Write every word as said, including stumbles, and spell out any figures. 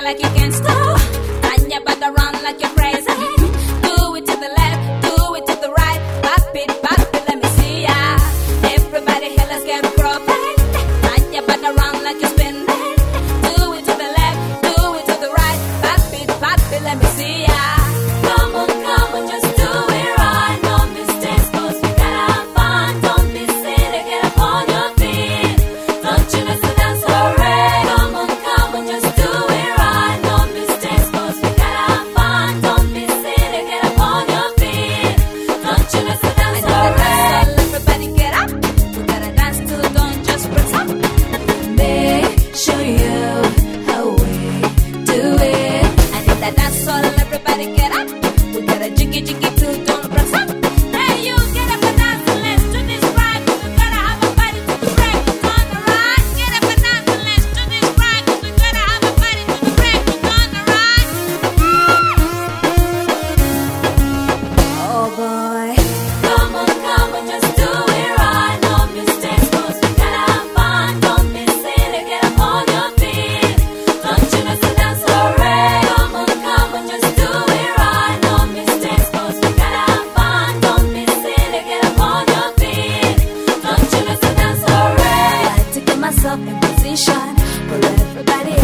like you can't stop. Turn your back around like you're crazy. Do it to the left, do it to the right. Pop it, pop it, let me see ya. Everybody here, let's get broken. Turn your back around like you're spinning. Do it to the left, do it to the right. Pop it, pop it, let me see ya. Come on, come on, just do it right. No mistakes, cause we gotta have fun. Don't be silly, get up on your feet. Don't you know, so dance for it. Come on, come on, just do it right. No mistakes, cause we gotta have fun. Don't be silly, get up on your feet. Don't you know, so dance for it. Everybody get up. We gotta dance too, don't just press up. They show you how we do it. I think that that's all. Everybody get up. We gotta jiggy jiggy too, don't press up. Hey, you get up and dance and let's do this right. We gotta have a party to the break of dawn, alright? Get up and dance and let's do this right. We gotta have a party to the break of dawn, alright? Oh boy. Come on, come on, just do it right. No mistakes, cause we gotta have fun. Don't be silly, get up on your feet. Don't you know, so dance for it. Come on, come on, just do it right. No mistakes, cause we gotta have fun. Don't be silly, get up on your feet. Don't you know, so dance for it. I like to get myself in position for everybody